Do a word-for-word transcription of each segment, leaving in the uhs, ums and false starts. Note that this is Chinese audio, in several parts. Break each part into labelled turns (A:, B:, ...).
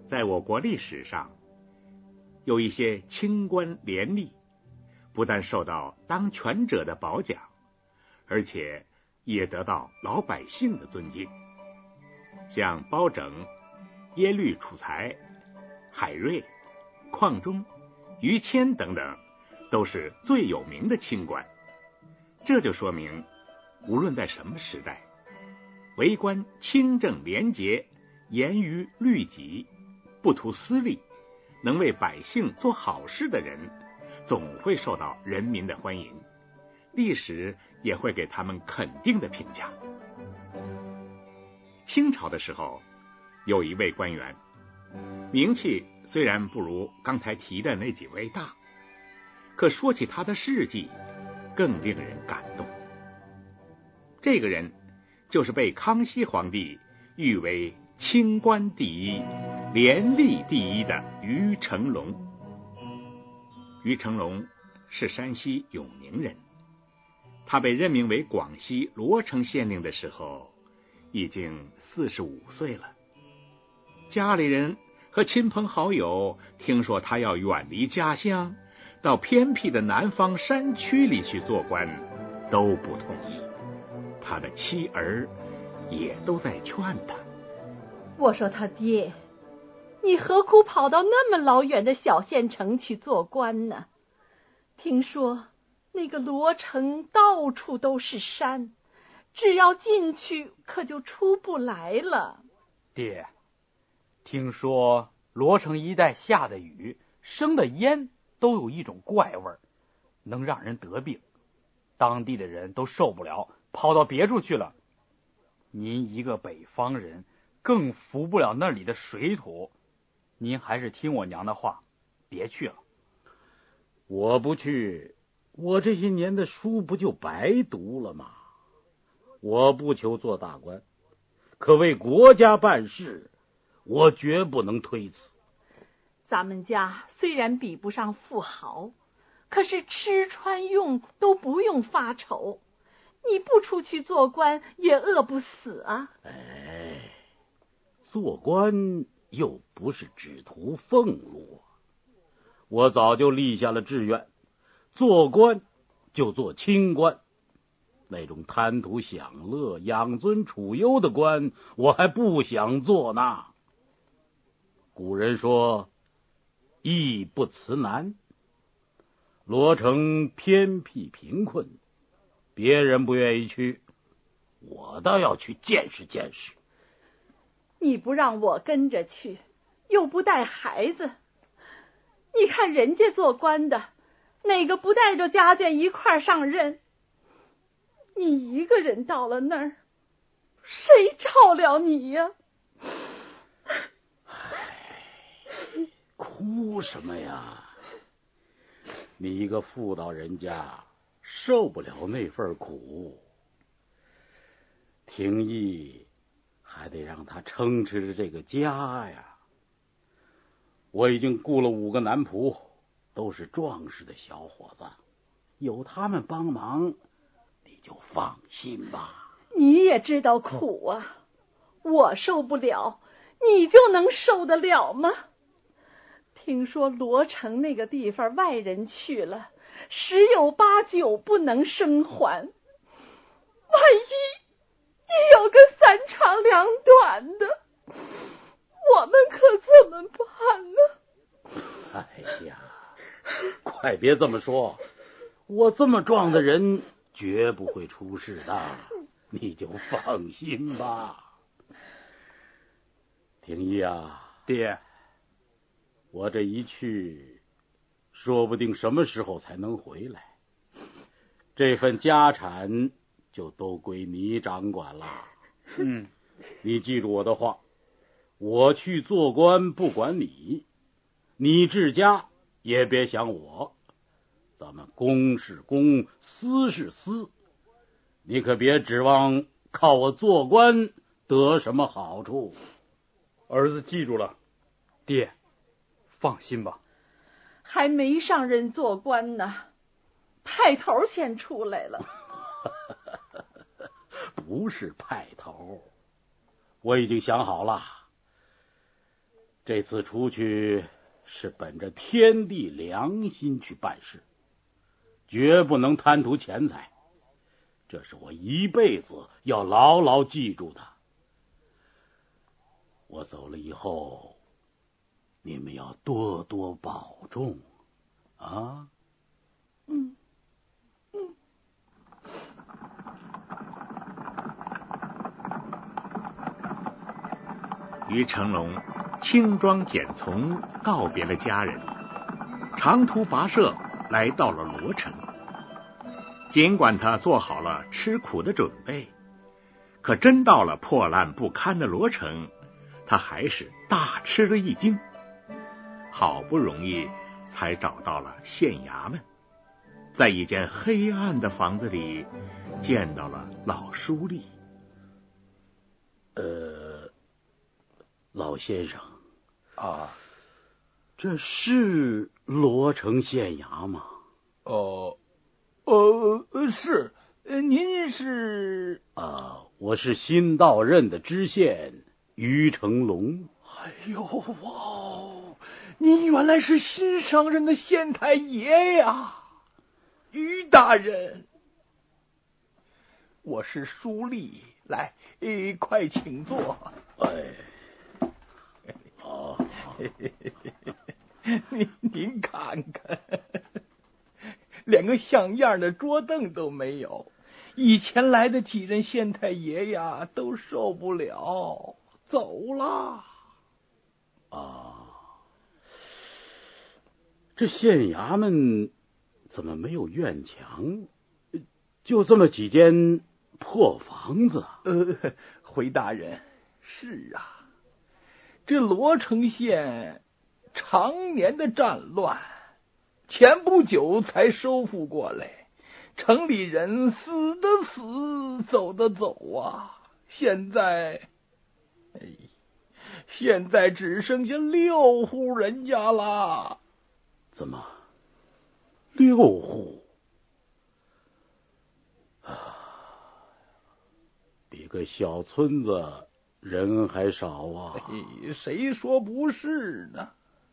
A: 在我国历史上，有一些清官廉吏，不但受到当权者的褒奖，而且也得到老百姓的尊敬。像包拯、耶律楚材、海瑞、邝忠、于谦等等，都是最有名的清官。这就说明，无论在什么时代，为官清正廉洁，严于律己，不图私利，能为百姓做好事的人，总会受到人民的欢迎，历史也会给他们肯定的评价。清朝的时候，有一位官员，名气虽然不如刚才提的那几位大，可说起他的事迹，更令人感动。这个人就是被康熙皇帝誉为清官第一、廉吏第一的于成龙。于成龙是山西永宁人，他被任命为广西罗城县令的时候，已经四十五岁了。家里人和亲朋好友听说他要远离家乡，到偏僻的南方山区里去做官，都不同意。他的妻儿也都在劝他。
B: 我说他爹，你何苦跑到那么老远的小县城去做官呢？听说那个罗城到处都是山，只要进去可就出不来了。
C: 爹，听说罗城一带下的雨生的烟都有一种怪味儿，能让人得病，当地的人都受不了，跑到别处去了。您一个北方人，更服不了那里的水土，您还是听我娘的话，别去了。
D: 我不去，我这些年的书不就白读了吗？我不求做大官，可为国家办事，我绝不能推辞。
B: 咱们家虽然比不上富豪，可是吃穿用都不用发愁，你不出去做官也饿不死啊。
D: 哎，做官又不是只图俸禄，我早就立下了志愿，做官就做清官。那种贪图享乐、养尊处优的官，我还不想做呢。古人说，义不辞难。罗城偏僻贫困，别人不愿意去，我倒要去见识见识。
B: 你不让我跟着去，又不带孩子，你看人家做官的，哪个不带着家眷一块上任？你一个人到了那儿，谁照料你呀？
D: 唉，哭什么呀？你一个妇道人家，受不了那份苦。廷义还得让他撑持着这个家呀。我已经雇了五个男仆，都是壮实的小伙子，有他们帮忙，你就放心吧。
B: 你也知道苦啊，我受不了，你就能受得了吗？听说罗城那个地方外人去了，十有八九不能生还。万一你有个三长两短的，我们可怎么办呢？
D: 哎呀，快别这么说，我这么壮的人绝不会出事的，你就放心吧。廷义啊，
C: 爹，
D: 我这一去，说不定什么时候才能回来，这份家产就都归你掌管了。
C: 嗯，
D: 你记住我的话，我去做官不管你，你治家也别想我，咱们公是公，私是私，你可别指望靠我做官得什么好处。
C: 儿子记住了。爹，放心吧。
B: 还没上任做官呢，派头先出来了。
D: 不是派头，我已经想好了。 这次出去是本着天地良心去办事，绝不能贪图钱财，这是我一辈子要牢牢记住的。我走了以后，你们要多多保重啊。
B: 嗯嗯。
A: 于成龙轻装简从告别了家人，长途跋涉来到了罗城。尽管他做好了吃苦的准备，可真到了破烂不堪的罗城，他还是大吃了一惊。好不容易才找到了县衙门，在一间黑暗的房子里见到了老书吏。
D: 呃，老先生
C: 啊，
D: 这是罗城县衙吗？
E: 哦，呃，是，您是？
D: 啊，我是新到任的知县于成龙。
E: 哎呦哇，您原来是新上任的县太爷呀，于大人。我是书吏，来，哎，快请坐。
D: 哎，好，
E: 您您看看，连个像样的桌凳都没有。以前来的几任县太爷呀，都受不了，走了。
D: 啊，这县衙门怎么没有院墙，就这么几间破房子？
E: 呃，回大人，是啊，这罗城县常年的战乱，前不久才收复过来，城里人死的死，走的走啊，现在，哎，现在只剩下六户人家啦。
D: 怎么，六户？啊，比个小村子人还少啊！
E: 哎，谁说不是呢？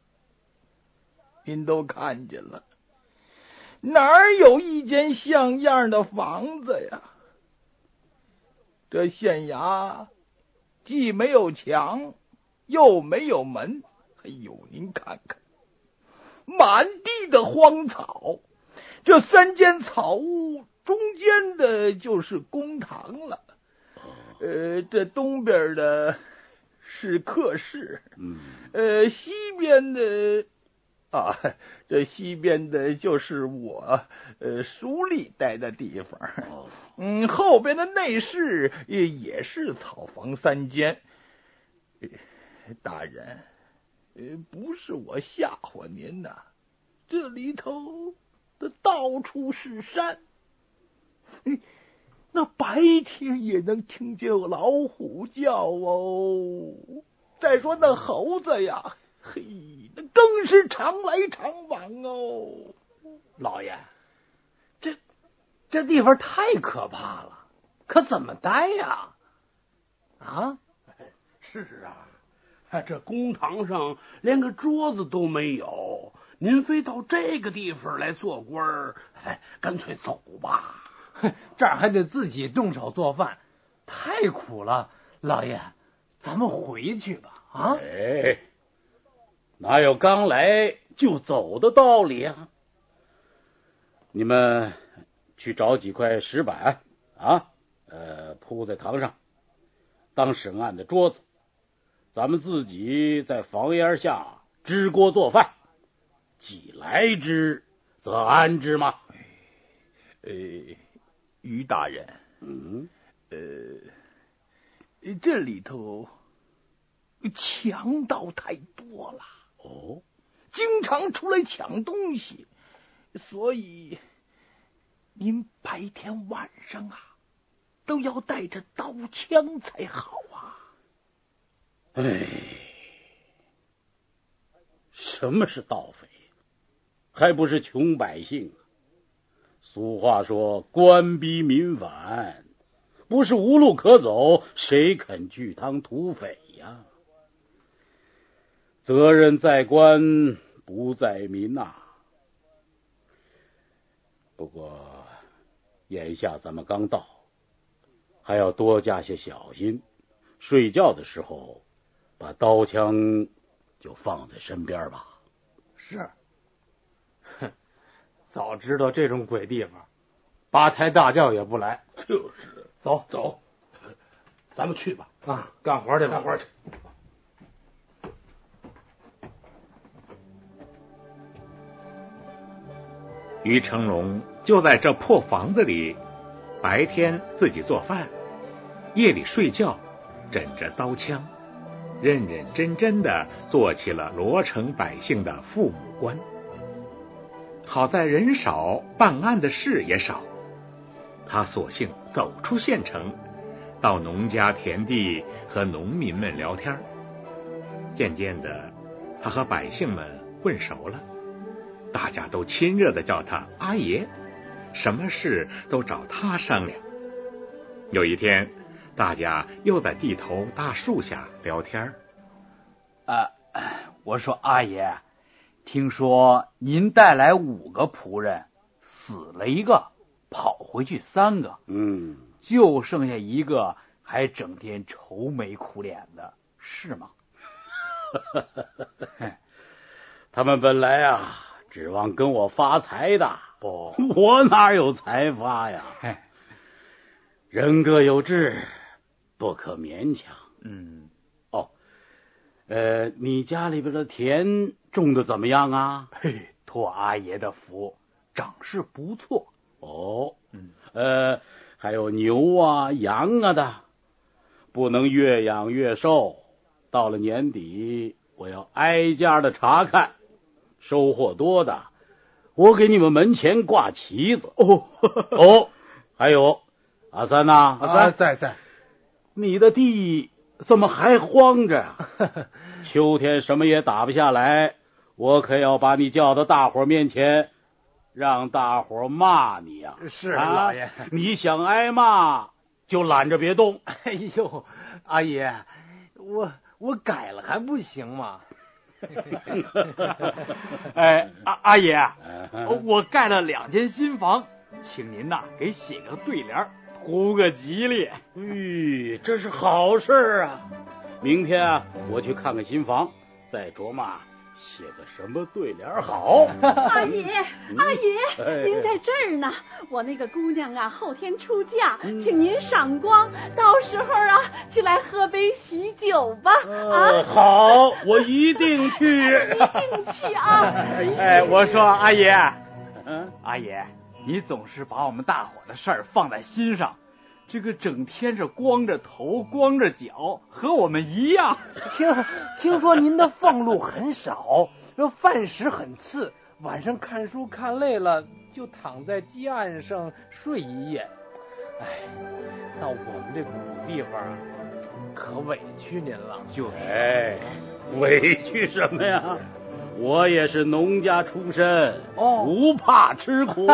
E: 您都看见了，哪儿有一间像样的房子呀？这县衙既没有墙，又没有门。哎呦，您看看，满地的荒草，这三间草屋中间的就是公堂了。呃，这东边的是客室，
D: 嗯，
E: 呃，西边的啊，这西边的就是我呃书吏待的地方。
D: 哦，
E: 嗯，后边的内室也也是草房三间。呃大人，呃，不是我吓唬您呐，这里头的到处是山。嗯，那白天也能听见老虎叫哦。再说那猴子呀，嘿，那更是常来常往哦。
C: 老爷，这这地方太可怕了，可怎么待呀？啊？
D: 是啊，这公堂上连个桌子都没有，您非到这个地方来做官儿，哎，干脆走吧。
C: 这儿还得自己动手做饭，太苦了。老爷，咱们回去吧。啊？
D: 哎，哪有刚来就走的道理啊？你们去找几块石板啊，呃，铺在堂上，当审案的桌子。咱们自己在房檐下支锅做饭，既来之则安之嘛。
E: 呃，于大人，
D: 嗯，
E: 呃，这里头强盗太多了，
D: 哦，
E: 经常出来抢东西，所以您白天晚上啊都要带着刀枪才好啊。
D: 哎，什么是盗匪？还不是穷百姓啊！俗话说官逼民反，不是无路可走，谁肯拒当土匪呀？ 责任在官不在民呐、啊。不过眼下咱们刚到，还要多加些小心。睡觉的时候，把刀枪就放在身边吧。
C: 是。哼，早知道这种鬼地方，八抬大轿也不来。
D: 就是，
C: 走
D: 走，咱们去吧。
C: 啊，干活去吧，
D: 干活去。
A: 于成龙就在这破房子里，白天自己做饭，夜里睡觉，枕着刀枪，认认真真的做起了罗城百姓的父母官。好在人少，办案的事也少，他索性走出县城，到农家田地和农民们聊天。渐渐的，他和百姓们混熟了，大家都亲热的叫他阿爷，什么事都找他商量。有一天，大家又在地头大树下聊天。
C: 啊，我说阿爷，听说您带来五个仆人，死了一个，跑回去三个，
D: 嗯，
C: 就剩下一个还整天愁眉苦脸的，是吗？
D: 他们本来啊指望跟我发财的，
C: 哦，
D: 我哪有财发呀？人各有志，不可勉强。
C: 嗯，
D: 哦，呃，你家里边的田种的怎么样啊？
C: 嘿，托阿爷的福，长势不错。
D: 哦，
C: 嗯，
D: 呃，还有牛啊、羊啊的，不能越养越瘦。到了年底，我要挨家的查看，收获多的，我给你们门前挂旗子。
C: 哦
D: 哦，还有阿三呐，
C: 阿三在在，
D: 你的地怎么还荒着呀？秋天什么也打不下来，我可要把你叫到大伙面前，让大伙骂你呀！
C: 是
D: 啊，
C: 老爷，
D: 你想挨骂就懒着别动。
C: 哎呦，阿爷，我我改了还不行吗？哎，阿阿爷，我盖了两间新房，请您呐给写个对联，图个吉利。
D: 咦，这是好事啊！明天啊，我去看看新房，再琢磨写个什么对联好。
B: 阿爷，阿爷，您在这儿呢。我那个姑娘啊，后天出嫁，请您赏光，到时候啊，去来喝杯喜酒吧。啊，
D: 好，我一定去，
B: 一定去啊！
C: 哎，我说阿爷，嗯，阿爷，你总是把我们大伙的事儿放在心上。这个整天是光着头光着脚，和我们一样。
F: 听听说您的俸禄很少，饭食很次，晚上看书看累了就躺在鸡案上睡一夜。哎，到我们这苦地方啊，可委屈您了。
C: 就是，
D: 哎，委屈什么呀？我也是农家出身，
F: 哦，
D: 不怕吃苦。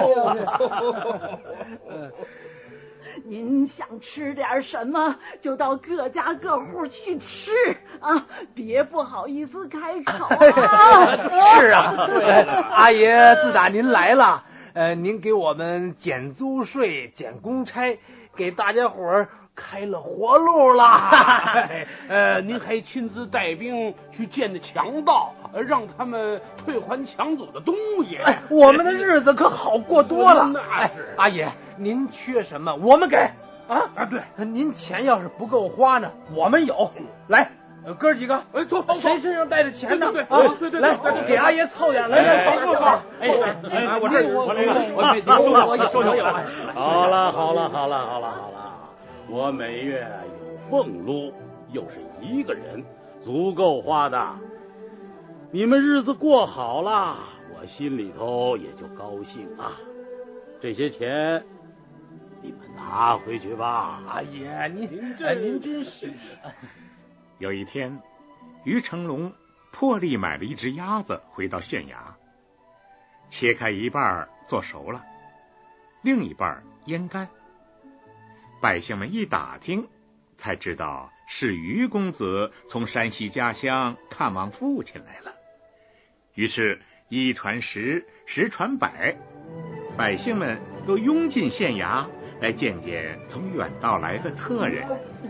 B: 您想吃点什么，就到各家各户去吃啊，别不好意思开口啊。
F: 是啊，阿爷，自打您来了，呃，您给我们减租税、减公差，给大家伙儿开了活路了。
D: 呃，您还亲自带兵去见的强盗，让他们退还抢走的东西。
F: 哎，我们的日子可好过多了。
D: 那是，
F: 阿爷，您缺什么我们给啊
D: 啊！对，
F: 您钱要是不够花呢，我们有。来，哥几个，
D: 哎，走，
F: 谁身上带着钱呢？
D: 对
F: 啊，
D: 对对，
F: 来，给阿爷凑点，来来，少个吧。
D: 哎哎，我这
F: 我
D: 我这个，
F: 我你收着，我有我有。
D: 好了好了好了好了好了，我每月有俸禄，又是一个人，足够花的。你们日子过好了，我心里头也就高兴啊。这些钱你们拿回去吧。
F: 阿爷，您这您真是。
A: 有一天，于成龙破例买了一只鸭子回到县衙，切开一半做熟了，另一半腌干。百姓们一打听， 才知道是于公子从山西家乡看望父亲来了。于是一传十，十传百，百姓们都拥进县衙来见见从远道来的客人。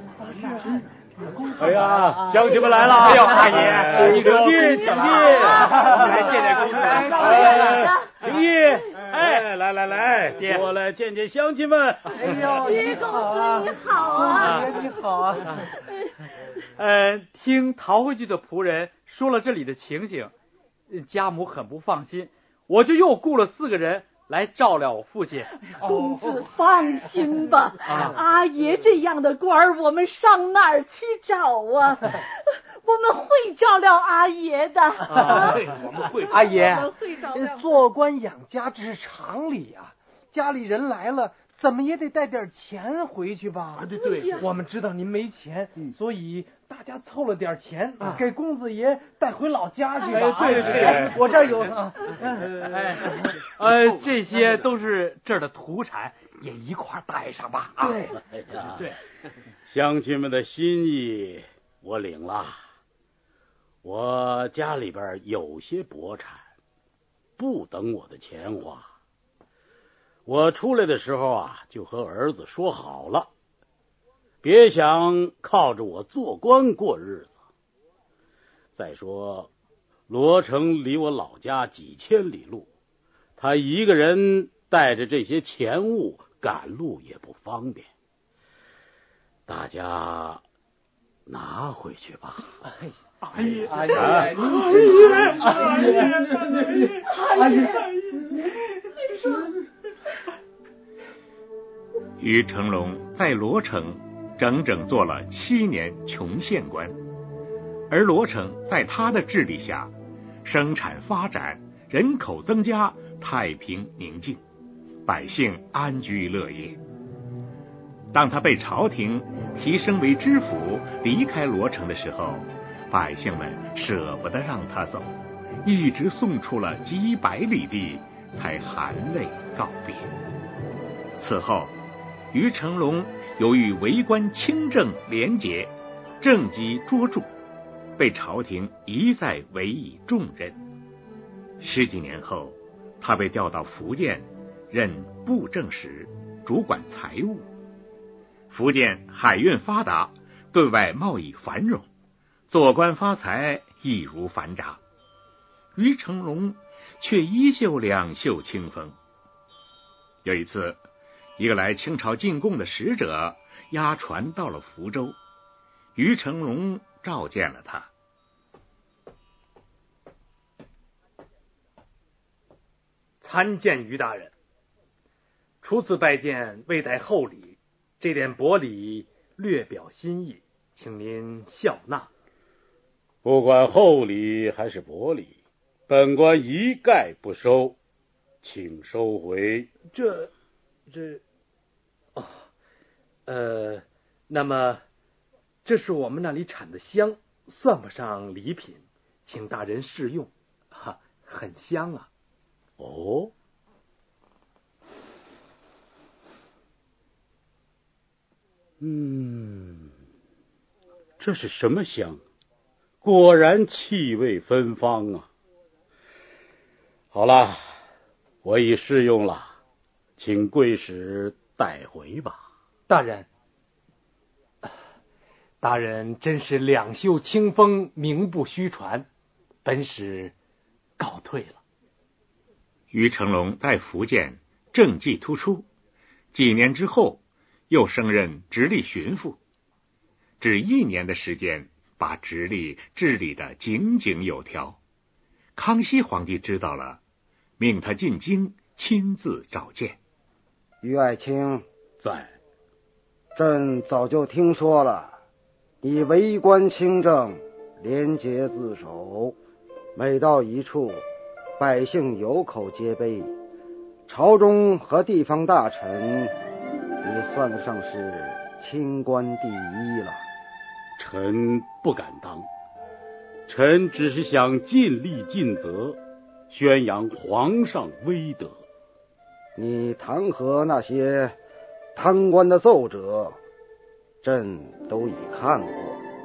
D: 哎呀，乡亲们来了！
C: 哎呦，阿爷，
D: 请进，请进，
C: 来见见公子。
D: 请进，哎，来来来，过来见见乡亲们。
F: 哎呦，
B: 于公子你好啊！
F: 你好啊！
C: 呃，听逃回去的仆人说了这里的情形，家母很不放心，我就又雇了四个人来照料我父亲。
B: 公子放心吧，阿爷这样的官儿，我们上哪儿去找啊？我们会照料阿爷的。
C: 啊，
D: 我们会。
F: 阿爷，
B: 会照料
F: 做官养家这是常理啊，家里人来了，怎么也得带点钱回去吧？
D: 对对，
F: 我们知道您没钱，所以大家凑了点钱，给公子爷带回老家去吧。
C: 对对，
F: 我这儿有。
C: 哎，呃，这些都是这儿的土产，也一块带上吧。啊，
F: 对，
C: 对，
D: 乡亲们的心意我领了。我家里边有些薄产，不等我的钱花。我出来的时候啊，就和儿子说好了，别想靠着我做官过日子。再说，罗成离我老家几千里路，他一个人带着这些钱物赶路也不方便，大家拿回去吧。
F: 阿爷，阿爷，您真是阿爷，阿爷，
B: 你说。
A: 于成龙在罗城整整做了七年穷县官，而罗城在他的治理下，生产发展，人口增加，太平宁静，百姓安居乐业。当他被朝廷提升为知府，离开罗城的时候，百姓们舍不得让他走，一直送出了几百里地，才含泪告别。此后，于成龙由于为官清正廉洁，政绩卓著，被朝廷一再委以重任。十几年后，他被调到福建，任布政使，主管财务。福建海运发达，对外贸易繁荣，做官发财易如反掌。于成龙却依旧两袖清风。有一次，一个来清朝进贡的使者押船到了福州，于成龙召见了他。
G: 参见于大人，初次拜见未带厚礼，这点薄礼略表心意，请您笑纳。
D: 不管厚礼还是薄礼，本官一概不收，请收回。
G: 这这哦呃那么这是我们那里产的香，算不上礼品，请大人试用，哈，很香啊。
D: 哦，嗯，这是什么香？果然气味芬芳啊！好了，我已试用了，请贵使带回吧。
F: 大人，大人真是两袖清风，名不虚传，本使告退了。
A: 于成龙在福建政绩突出，几年之后又升任直隶巡抚，只一年的时间，把直隶治理得井井有条。康熙皇帝知道了，命他进京亲自召见。
H: 于爱卿
D: 在，
H: 朕早就听说了，你为官清正，廉洁自守，每到一处，百姓有口皆碑，朝中和地方大臣，你算得上是清官第一了。
D: 臣不敢当，臣只是想尽力尽责，宣扬皇上威德。
H: 你弹劾那些贪官的奏折， 朕都已看过。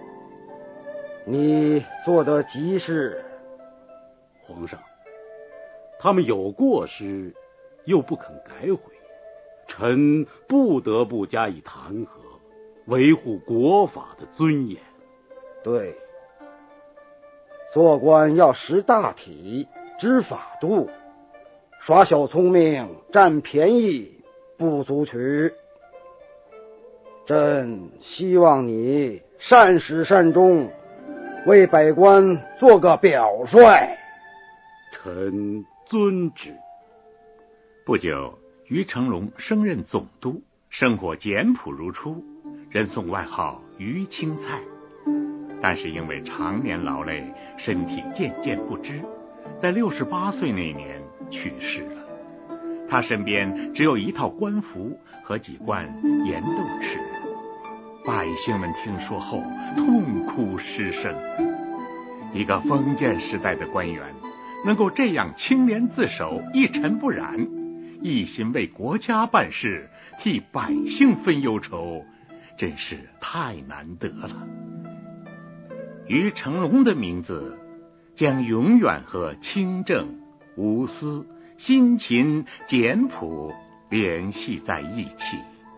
H: 你做得极是。
D: 皇上，他们有过失，又不肯改悔，臣不得不加以弹劾，维护国法的尊严。
H: 对，做官要识大体，知法度，耍小聪明，占便宜，不足取。朕希望你善始善终，为百官做个表率。
D: 臣遵旨。
A: 不久，于成龙升任总督，生活简朴如初，人送外号于青菜。但是因为常年劳累，身体渐渐不支，在六十八岁那年去世了。他身边只有一套官服和几罐盐豆吃。百姓们听说后痛哭失声。一个封建时代的官员能够这样清廉自守，一尘不染，一心为国家办事，替百姓分忧愁，真是太难得了。于成龙的名字将永远和清正、无私、辛勤、简朴联系在一起。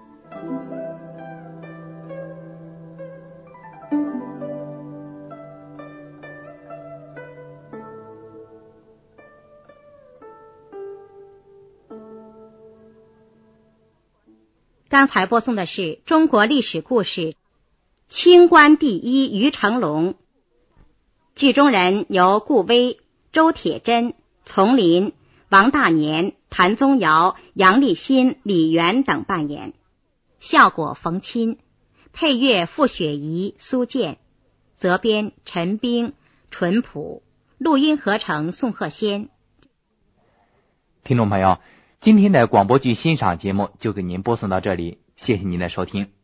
I: 刚才播送的是中国历史故事清官第一于成龙，剧中人由顾威、周铁珍、丛林、王大年、谭宗尧、杨立新、李元等扮演，效果冯钦，配乐傅雪怡、苏建，责编陈冰、淳朴，录音合成宋鹤仙。
J: 听众朋友，今天的广播剧欣赏节目就给您播送到这里，谢谢您的收听。